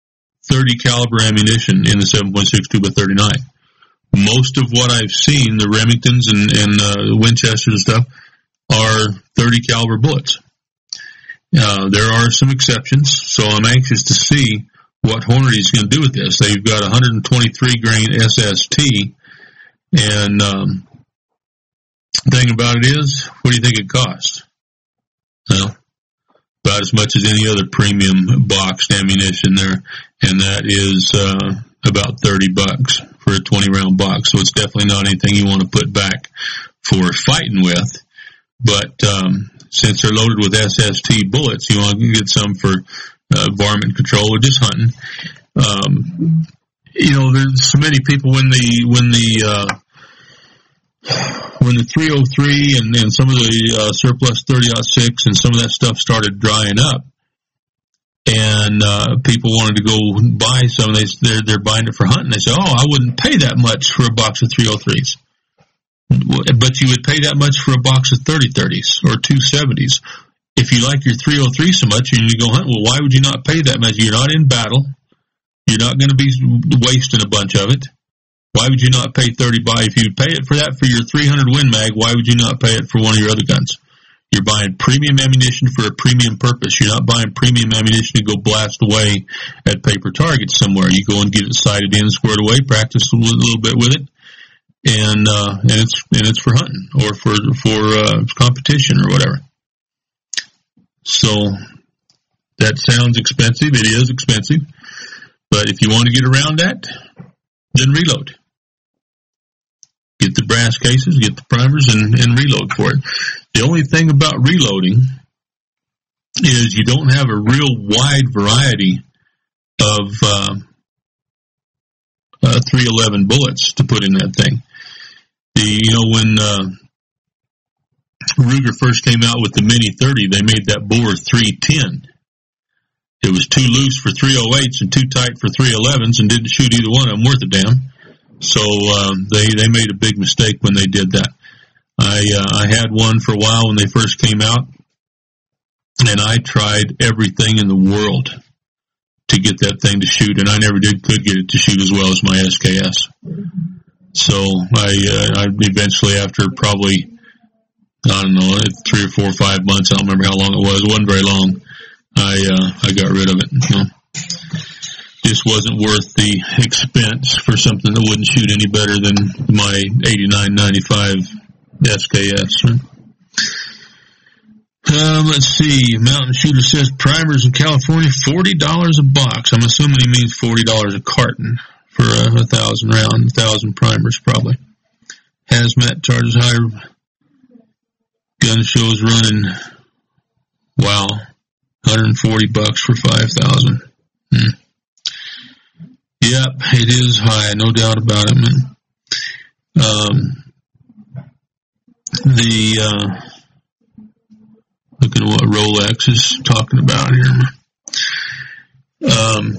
thirty caliber ammunition in the seven point six two by thirty-nine. Most of what I've seen, the Remingtons and, and uh, Winchesters and stuff, are thirty caliber bullets. Uh, there are some exceptions, so I'm anxious to see what Hornady's going to do with this. They've got one hundred twenty-three grain S S T, and um, the thing about it is, what do you think it costs? Well, about as much as any other premium boxed ammunition there, and that is uh, about thirty bucks for a twenty round box. So it's definitely not anything you want to put back for fighting with. But um, since they're loaded with S S T bullets, you want to get some for uh, varmint control or just hunting. Um, you know, there's so many people when the when the uh, when the three oh three and, and some of the uh, surplus thirty oh six and some of that stuff started drying up, and uh, people wanted to go buy some. They they're, they're buying it for hunting. They say, "Oh, I wouldn't pay that much for a box of three oh threes." But you would pay that much for a box of thirty thirties or two seventies. If you like your three oh three so much and you go hunt, well, why would you not pay that much? You're not in battle. You're not going to be wasting a bunch of it. Why would you not pay thirty buy? If you pay it for that for your three hundred Win Mag, why would you not pay it for one of your other guns? You're buying premium ammunition for a premium purpose. You're not buying premium ammunition to go blast away at paper targets somewhere. You go and get it sighted in, squared away, practice a little bit with it. And, uh, and it's, and it's for hunting or for, for, uh, competition or whatever. So that sounds expensive. It is expensive. But if you want to get around that, then reload. Get the brass cases, get the primers, and, and reload for it. The only thing about reloading is you don't have a real wide variety of, uh, uh, three eleven bullets to put in that thing. The, you know, when, uh, Ruger first came out with the Mini thirty, they made that bore three ten. It was too loose for three oh eights and too tight for three elevens and didn't shoot either one of them worth a damn. So, um, they, they made a big mistake when they did that. I, uh, I had one for a while when they first came out, and I tried everything in the world to get that thing to shoot, and I never did could get it to shoot as well as my S K S. So I, uh, I eventually, after probably, I don't know, three or four or five months, I don't remember how long it was, it wasn't very long, I, uh, I got rid of it. You know, just wasn't worth the expense for something that wouldn't shoot any better than my eighty-nine ninety-five S K S. Um, let's see. Mountain Shooter says primers in California, forty dollars a box. I'm assuming he means forty dollars a carton for a, a thousand round, a thousand primers probably. Hazmat charges higher. Gun shows running, wow, one hundred forty bucks for five thousand. Hmm. Yep, it is high, no doubt about it, man. Um, the, uh, looking at what Rolex is talking about here. Um,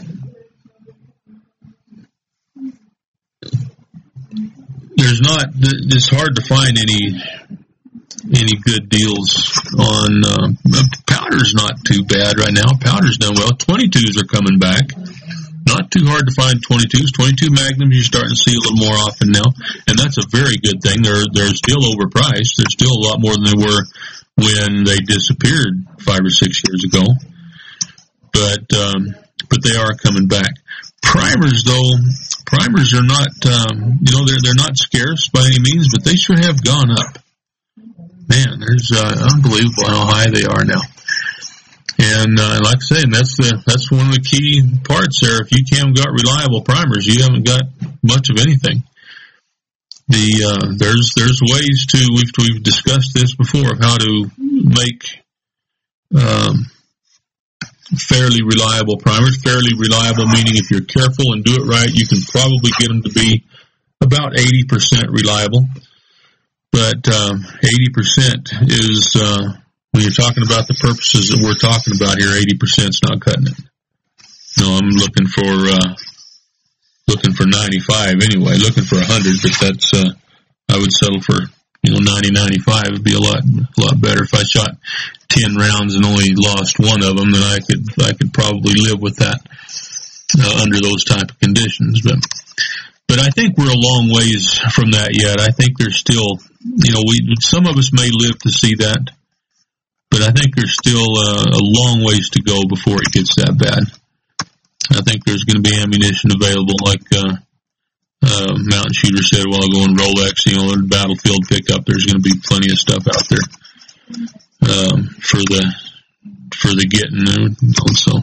there's not, it's hard to find any, any good deals on, uh, powder's not too bad right now. Powder's done well. twenty-twos are coming back. Not too hard to find twenty-twos. twenty-two Magnums you're starting to see a little more often now, and that's a very good thing. They're, they're still overpriced. They're still a lot more than they were when they disappeared five or six years ago. But, um, but they are coming back. Primers, though, primers are not, um, you know, they're, they're not scarce by any means, but they sure have gone up. Man, there's, uh, unbelievable how high they are now. And, uh, like I say, and that's the, that's one of the key parts there. If you can't got reliable primers, you haven't got much of anything. The, uh, there's, there's ways to, we've, we've discussed this before of how to make, um, fairly reliable primers. Fairly reliable meaning if you're careful and do it right, you can probably get them to be about eighty percent reliable. But, um, eighty percent is, uh, when you're talking about the purposes that we're talking about here, eighty percent is not cutting it. No, I'm looking for, uh, looking for ninety-five anyway, looking for one hundred, but that's, uh, I would settle for, you know, ninety, ninety-five would be a lot, a lot better. If I shot ten rounds and only lost one of them, then I could, I could probably live with that. uh, under those type of conditions. But but I think we're a long ways from that yet. I think there's still, you know, we some of us may live to see that, but I think there's still uh, a long ways to go before it gets that bad. I think there's going to be ammunition available, like uh, uh, Mountain Shooter said a while ago, in Rolex, you know, in Battlefield pickup. There's going to be plenty of stuff out there um, for the for the getting. So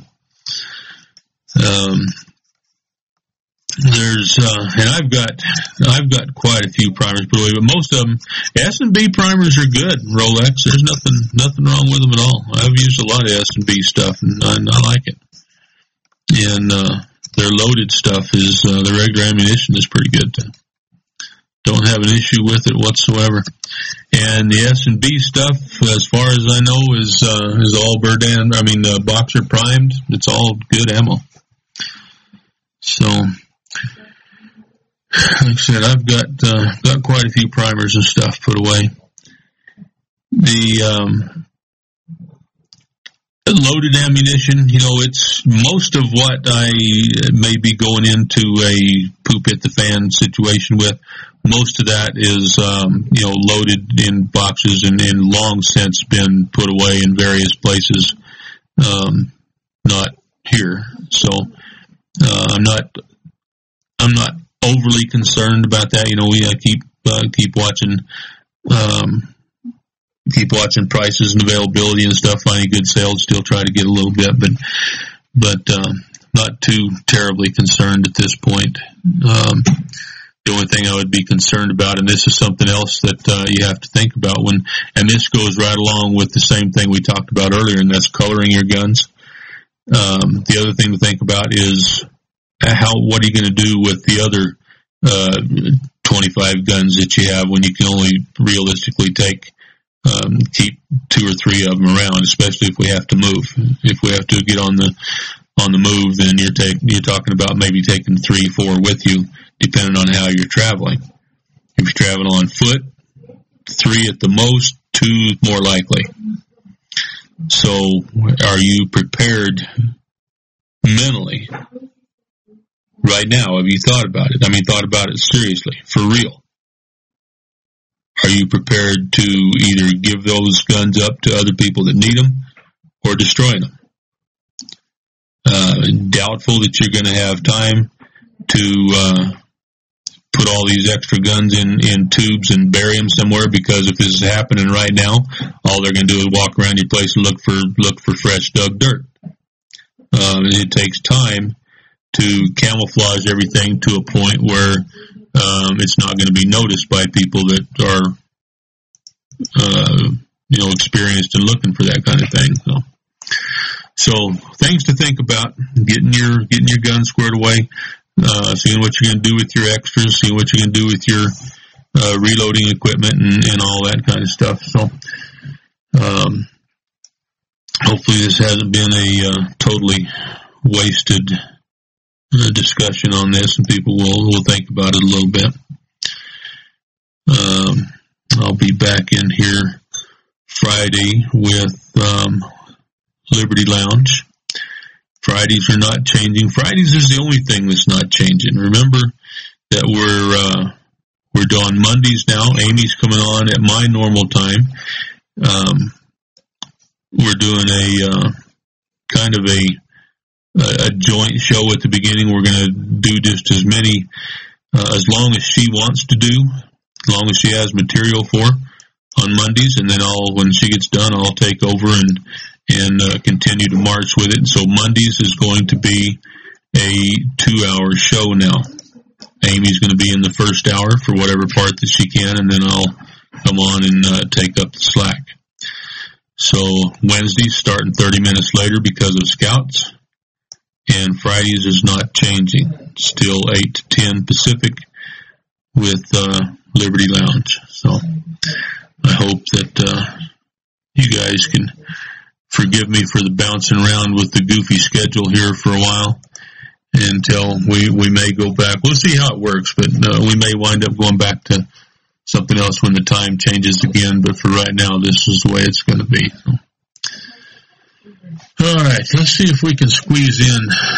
um, there's uh, and I've got I've got quite a few primers, but most of them S and B primers are good. Rolex, there's nothing nothing wrong with them at all. I've used a lot of S and B stuff, and I, I like it. And uh, their loaded stuff is, uh, the regular ammunition is pretty good too. Don't have an issue with it whatsoever. And the S and B stuff, as far as I know, is uh, is all Berdan, I mean, uh, Boxer primed. It's all good ammo. So, like I said, I've got uh, got quite a few primers and stuff put away. The um, loaded ammunition, you know, it's most of what I may be going into a poop hit the fan situation with. Most of that is, um, you know, loaded in boxes and in long since been put away in various places, um, not here. So, uh, I'm not, I'm not overly concerned about that. You know, we uh, keep, uh, keep watching, um, keep watching prices and availability and stuff, finding good sales, still try to get a little bit, but, but, um, not too terribly concerned at this point. Um, the only thing I would be concerned about, and this is something else that, uh, you have to think about when, and this goes right along with the same thing we talked about earlier, and that's coloring your guns. Um, the other thing to think about is how, what are you going to do with the other, uh, twenty-five guns that you have when you can only realistically take, Um, keep two or three of them around, especially if we have to move. If we have to get on the on the move, then you're take, you're talking about maybe taking three, four with you, depending on how you're traveling. If you're traveling on foot, three at the most, two more likely. So, are you prepared mentally right now? Have you thought about it? I mean, thought about it seriously, for real. Are you prepared to either give those guns up to other people that need them or destroy them? Uh, doubtful that you're going to have time to uh, put all these extra guns in, in tubes and bury them somewhere, because if this is happening right now, all they're going to do is walk around your place and look for look for fresh dug dirt. Um, it takes time to camouflage everything to a point where Um, it's not going to be noticed by people that are, uh, you know, experienced and looking for that kind of thing. So, so things to think about: getting your getting your gun squared away, uh, seeing what you're going to do with your extras, seeing what you're going to do with your uh, reloading equipment, and, and all that kind of stuff. So, um, hopefully, this hasn't been a uh, totally wasted A discussion on this, and people will will think about it a little bit. Um, I'll be back in here Friday with um, Liberty Lounge. Fridays are not changing. Fridays is the only thing that's not changing. Remember that we're uh, we're doing Mondays now. Amy's coming on at my normal time. Um, we're doing a uh, kind of a a joint show at the beginning. We're going to do just as many, uh, as long as she wants to do, as long as she has material for on Mondays, and then I'll, when she gets done, I'll take over and, and, uh, continue to march with it. And so Mondays is going to be a two hour show now. Amy's going to be in the first hour for whatever part that she can, and then I'll come on and, uh, take up the slack. So Wednesdays starting thirty minutes later because of Scouts. And Fridays is not changing. Still eight to ten Pacific with uh, Liberty Lounge. So I hope that uh, you guys can forgive me for the bouncing around with the goofy schedule here for a while until we, we may go back. We'll see how it works, but uh, we may wind up going back to something else when the time changes again. But for right now, this is the way it's going to be. So. All right, let's see if we can squeeze in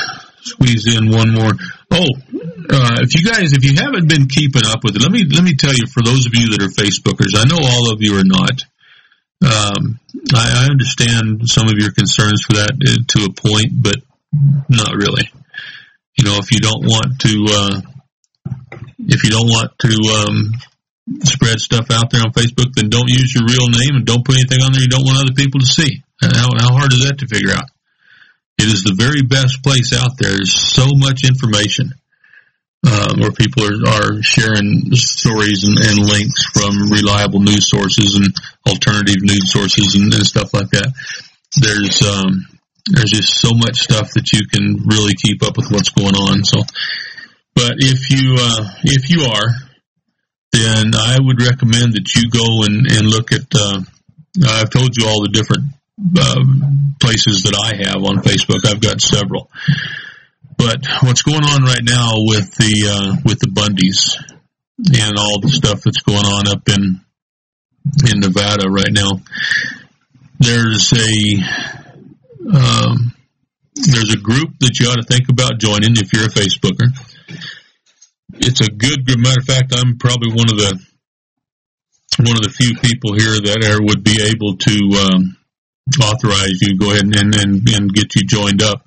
squeeze in one more. Oh, uh, if you guys, if you haven't been keeping up with it, let me, let me tell you, for those of you that are Facebookers, I know all of you are not. Um, I, I understand some of your concerns for that uh, to a point, but not really. You know, if you don't want to, uh, if you don't want to, um, spread stuff out there on Facebook, then don't use your real name and don't put anything on there you don't want other people to see. How, how hard is that to figure out? It is the very best place out there. There's so much information, uh, where people are, are sharing stories and, and links from reliable news sources and alternative news sources and, and stuff like that. There's, um, there's just so much stuff that you can really keep up with what's going on. So, but if you, uh, if you are, then I would recommend that you go and, and look at, uh, I've told you all the different, uh, places that I have on Facebook. I've got several. But what's going on right now with the, uh, with the Bundys and all the stuff that's going on up in, in Nevada right now, there's a, um, there's a group that you ought to think about joining if you're a Facebooker. It's a good, good matter of fact, I'm probably one of the, one of the few people here that are, would be able to, um, authorize you to go ahead and, and, and get you joined up.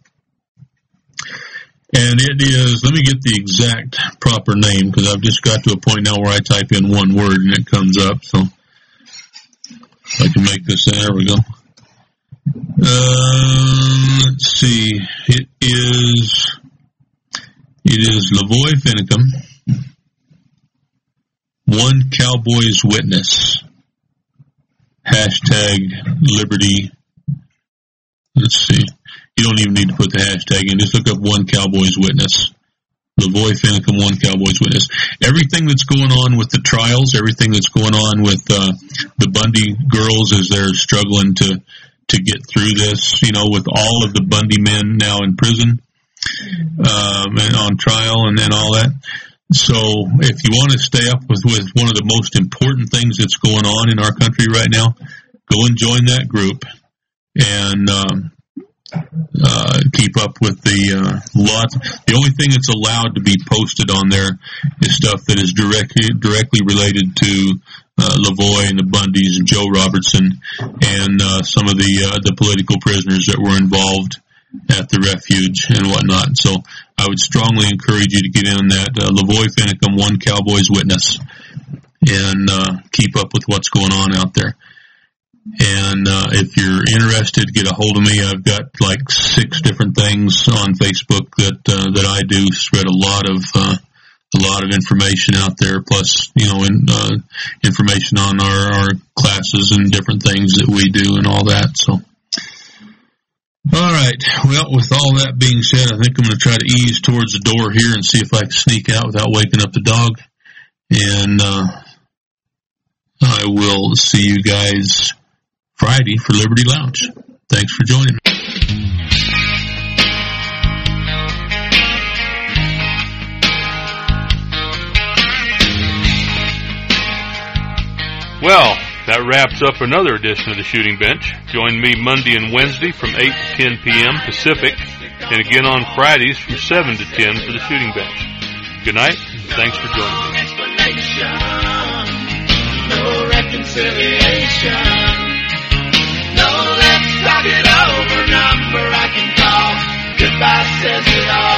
And it is, let me get the exact proper name, because I've just got to a point now where I type in one word and it comes up, so I can make this, there we go. Uh, let's see, it is, it is Lavoy Finicum, One Cowboy's Witness, hashtag Liberty, let's see, you don't even need to put the hashtag in, just look up One Cowboy's Witness, Lavoy Finicum, One Cowboy's Witness. Everything that's going on with the trials, everything that's going on with uh, the Bundy girls as they're struggling to, to get through this, you know, with all of the Bundy men now in prison, um, and on trial and then all that. So if you want to stay up with, with one of the most important things that's going on in our country right now, go and join that group and um, uh, keep up with the uh, lot. The only thing that's allowed to be posted on there is stuff that is directly directly related to uh, Lavoy and the Bundys and Joe Robertson and uh, some of the uh, the political prisoners that were involved at the refuge and whatnot. So I would strongly encourage you to get in that uh, Lavoy Finicum, One Cowboy's Witness, and uh, keep up with what's going on out there. And uh, if you're interested, get a hold of me. I've got like six different things on Facebook that uh, that I do. Spread a lot of uh, a lot of information out there, plus you know, in, uh, information on our, our classes and different things that we do and all that. So. All right. Well, with all that being said, I think I'm going to try to ease towards the door here and see if I can sneak out without waking up the dog. And uh, I will see you guys Friday for Liberty Lounge. Thanks for joining me. Well, that wraps up another edition of the Shooting Bench. Join me Monday and Wednesday from eight to ten p.m. Pacific, and again on Fridays from seven to ten for the Shooting Bench. Good night, and thanks for joining me. No reconciliation. No, let's talk it over. Number I can call. Goodbye says it all.